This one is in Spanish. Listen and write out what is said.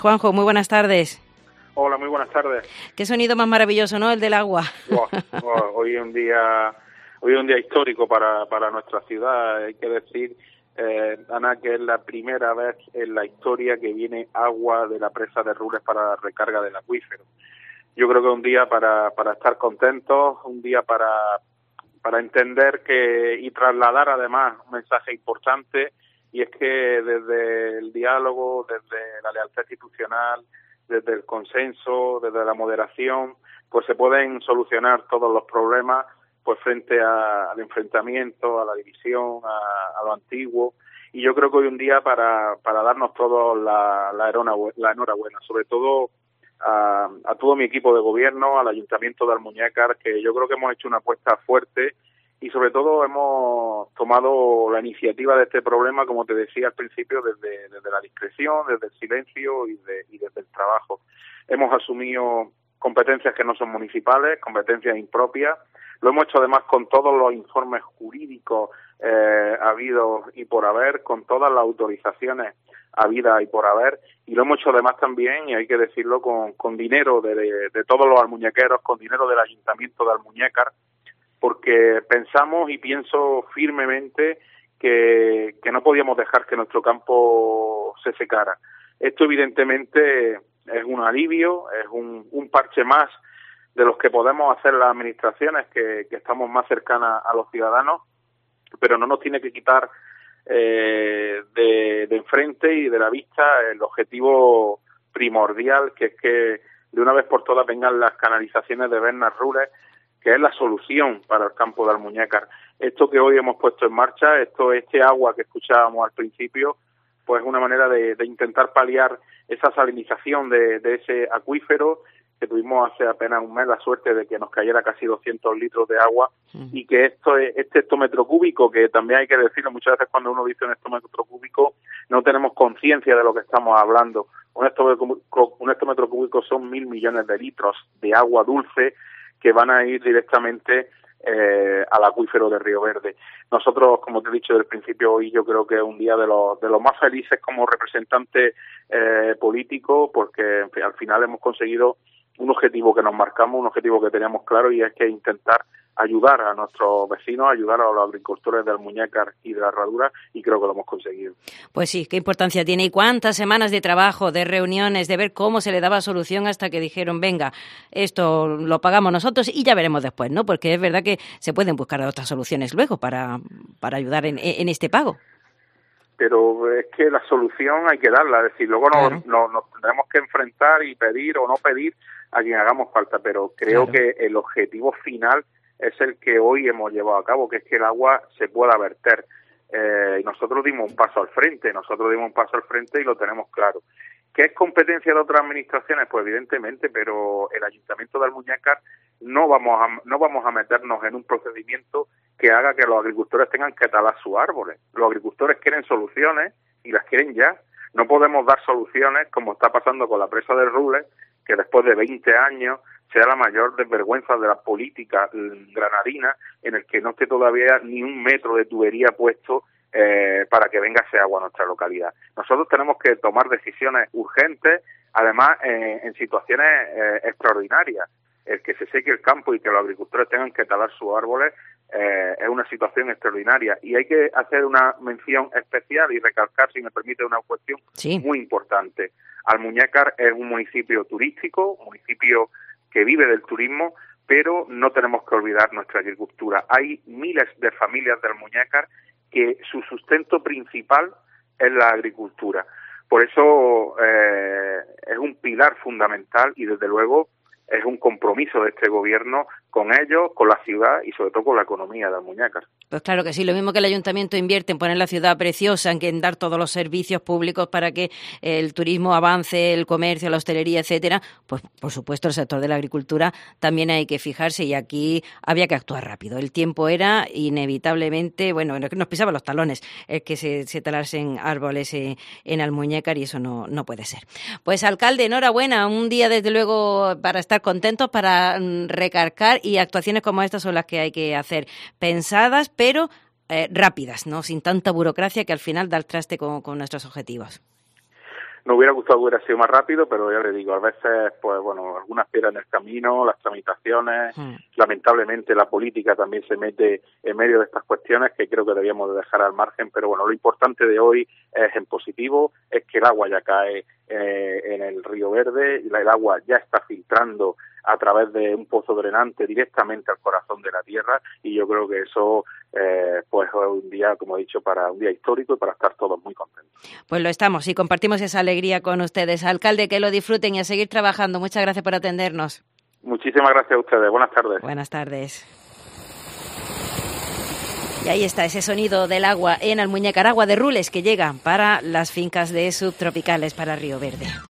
Juanjo, muy buenas tardes. Hola, muy buenas tardes. Qué sonido más maravilloso, ¿no? El del agua. Hoy es un día histórico para nuestra ciudad. Hay que decir, Ana, que es la primera vez en la historia que viene agua de la presa de Rules para la recarga del acuífero. Yo creo que es un día para estar contentos, un día para entender y trasladar además un mensaje importante, y es que desde el diálogo, desde la lealtad institucional, desde el consenso, desde la moderación, pues se pueden solucionar todos los problemas pues frente al enfrentamiento, a la división, a lo antiguo. Y yo creo que hoy un día para darnos todos la enhorabuena, sobre todo a todo mi equipo de gobierno, al Ayuntamiento de Almuñécar, que yo creo que hemos hecho una apuesta fuerte y sobre todo hemos tomado la iniciativa de este problema, como te decía al principio, desde la discreción, desde el silencio y desde el trabajo. Hemos asumido competencias que no son municipales, competencias impropias. Lo hemos hecho además con todos los informes jurídicos habidos y por haber, con todas las autorizaciones habidas y por haber, y lo hemos hecho además también, y hay que decirlo, con dinero de todos los almuñequeros, con dinero del Ayuntamiento de Almuñécar, porque pensamos y pienso firmemente que no podíamos dejar que nuestro campo se secara. Esto evidentemente es un alivio, es un parche más de los que podemos hacer las administraciones que estamos más cercanas a los ciudadanos, pero no nos tiene que quitar de enfrente y de la vista el objetivo primordial, que es que de una vez por todas vengan las canalizaciones de Bernat-Rules, que es la solución para el campo de Almuñécar. Esto que hoy hemos puesto en marcha, este agua que escuchábamos al principio, pues es una manera de intentar paliar esa salinización de ese acuífero, que tuvimos hace apenas un mes la suerte de que nos cayera casi 200 litros de agua, y que este hectómetro cúbico, que también hay que decirlo, muchas veces cuando uno dice un hectómetro cúbico no tenemos conciencia de lo que estamos hablando. Un hectómetro cúbico son 1.000 millones de litros de agua dulce que van a ir directamente al acuífero de Río Verde. Nosotros, como te he dicho desde el principio, hoy yo creo que es un día de los más felices como representante político, porque al final hemos conseguido un objetivo que nos marcamos, un objetivo que teníamos claro, y es que intentar ayudar a nuestros vecinos, ayudar a los agricultores de Almuñécar y de la Herradura, y creo que lo hemos conseguido. Pues sí, qué importancia tiene y cuántas semanas de trabajo, de reuniones, de ver cómo se le daba solución hasta que dijeron, venga, esto lo pagamos nosotros y ya veremos después, ¿no? Porque es verdad que se pueden buscar otras soluciones luego para ayudar en este pago. Pero es que la solución hay que darla, es decir, luego claro, nos tendremos que enfrentar y pedir o no pedir a quien hagamos falta, pero creo que el objetivo final es el que hoy hemos llevado a cabo, que es que el agua se pueda verter. Y nosotros dimos un paso al frente, y lo tenemos claro. ¿Qué es competencia de otras administraciones? Pues evidentemente, pero el Ayuntamiento de Almuñécar no vamos a meternos en un procedimiento que haga que los agricultores tengan que talar sus árboles. Los agricultores quieren soluciones y las quieren ya. No podemos dar soluciones como está pasando con la presa de Rules, que después de 20 años sea la mayor desvergüenza de la política granadina, en el que no esté todavía ni un metro de tubería puesto para que venga ese agua a nuestra localidad. Nosotros tenemos que tomar decisiones urgentes, además en situaciones extraordinarias. El que se seque el campo y que los agricultores tengan que talar sus árboles es una situación extraordinaria, y hay que hacer una mención especial y recalcar, si me permite, una cuestión muy importante. Almuñécar es un municipio turístico, un municipio que vive del turismo, pero no tenemos que olvidar nuestra agricultura. Hay miles de familias de Almuñécar que su sustento principal es la agricultura. Por eso es un pilar fundamental y desde luego es un compromiso de este gobierno con ellos, con la ciudad y sobre todo con la economía de Almuñécar. Pues claro que sí, lo mismo que el Ayuntamiento invierte en poner la ciudad preciosa, en dar todos los servicios públicos para que el turismo avance, el comercio, la hostelería, etcétera, pues por supuesto el sector de la agricultura también hay que fijarse, y aquí había que actuar rápido. El tiempo era inevitablemente, bueno, nos pisaba los talones el que se talasen árboles en Almuñécar, y eso no puede ser. Pues alcalde, enhorabuena, un día desde luego para estar contentos, para recargar, y actuaciones como estas son las que hay que hacer, pensadas pero rápidas, ¿no? Sin tanta burocracia que al final da el traste con nuestros objetivos. Nos hubiera gustado que hubiera sido más rápido, pero ya le digo, a veces, pues bueno, algunas piedras en el camino, las tramitaciones, lamentablemente la política también se mete en medio de estas cuestiones que creo que debíamos de dejar al margen, pero bueno, lo importante de hoy es en positivo, es que el agua ya cae en el Río Verde, y el agua ya está filtrando a través de un pozo drenante directamente al corazón de la tierra, y yo creo que eso pues es un día, como he dicho, para un día histórico y para estar todos muy contentos. Pues lo estamos y compartimos esa alegría con ustedes. Alcalde, que lo disfruten y a seguir trabajando. Muchas gracias por atendernos. Muchísimas gracias a ustedes. Buenas tardes. Buenas tardes. Y ahí está ese sonido del agua en Almuñécar, agua de Rules que llega para las fincas de subtropicales para Río Verde.